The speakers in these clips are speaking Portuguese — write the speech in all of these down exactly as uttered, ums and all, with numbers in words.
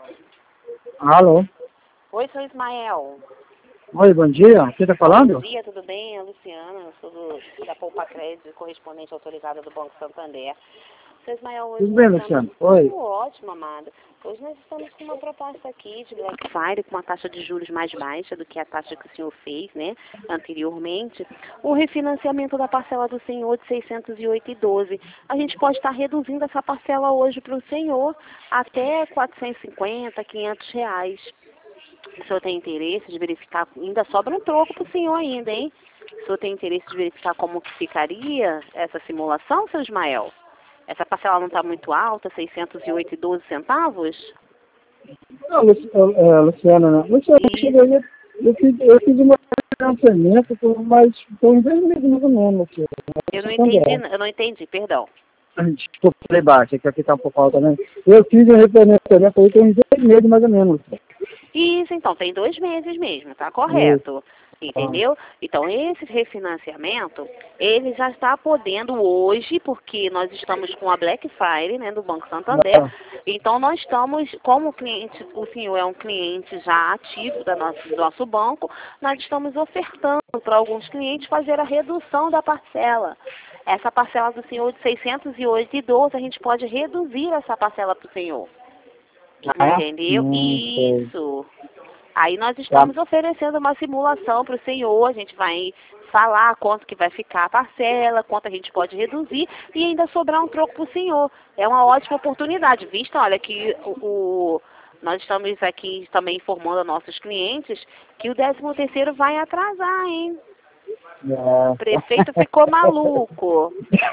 Alô? Oi, sou Ismael. Oi, bom dia. Quem está falando? Bom dia, tudo bem? É a Luciana, sou do, da Poupa Crédito, correspondente autorizada do Banco Santander. Seu Ismael, hoje Tudo bem, nós Luciano? estamos... Oi. Tudo ótimo, amada. Hoje nós estamos com uma proposta aqui de Black Friday, com uma taxa de juros mais baixa do que a taxa que o senhor fez, né, anteriormente. O refinanciamento da parcela do senhor de seiscentos e oito e doze. A gente pode estar reduzindo essa parcela hoje para o senhor até quatrocentos e cinquenta, quinhentos reais. O senhor tem interesse de verificar, ainda sobra um troco para o senhor ainda, hein? O senhor tem interesse de verificar como que ficaria essa simulação, seu Ismael? Essa parcela não está muito alta, seiscentos e oito e doze centavos? Não, Luci- é, Luciana, não. Luciana, eu, E cheguei, eu, fiz, eu fiz uma financiamento, por- mas foi um bem mais ou menos, Luciana. eu não entendi, Santander. eu não entendi, perdão. Desculpa, falei baixo, é que aqui está um pouco alto, né? Eu fiz um refinanciamento aí tem uns dois meses mais ou menos, Luciana. Isso, então, tem dois meses mesmo, tá Isso. correto. Entendeu? Então, esse refinanciamento, ele já está podendo hoje, porque nós estamos com a Black Friday, né, do Banco Santander. Não. Então, nós estamos, como o cliente, o senhor é um cliente já ativo da nosso, do nosso banco, nós estamos ofertando para alguns clientes fazer a redução da parcela. Essa parcela do senhor de seiscentos e oito e doze, a gente pode reduzir essa parcela para o senhor. Ah, é? Entendeu? Hum, sei. Isso. Aí nós estamos oferecendo uma simulação para o senhor, a gente vai falar quanto que vai ficar a parcela, quanto a gente pode reduzir e ainda sobrar um troco para o senhor. É uma ótima oportunidade, vista, olha, que o, o- nós estamos aqui também informando a nossos clientes que o décimo terceiro vai atrasar, hein? É. O prefeito ficou maluco.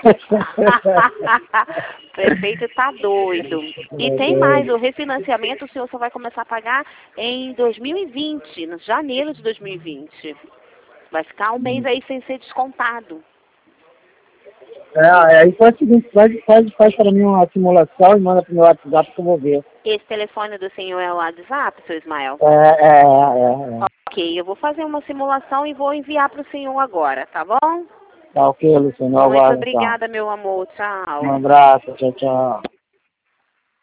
O prefeito tá doido. E tem mais, o refinanciamento o senhor só vai começar a pagar em dois mil e vinte, no janeiro de dois mil e vinte. Vai ficar um mês aí sem ser descontado. É, aí faz o seguinte, faz, faz, faz para mim uma simulação e manda para o meu WhatsApp que eu vou ver. Esse telefone do senhor é o WhatsApp, seu Ismael? É, é, é, é. Ok, eu vou fazer uma simulação e vou enviar para o senhor agora, tá bom? Tá ok, Luciano, eu Muito aguardo então. obrigada, meu amor. Tchau. Um abraço, tchau, tchau.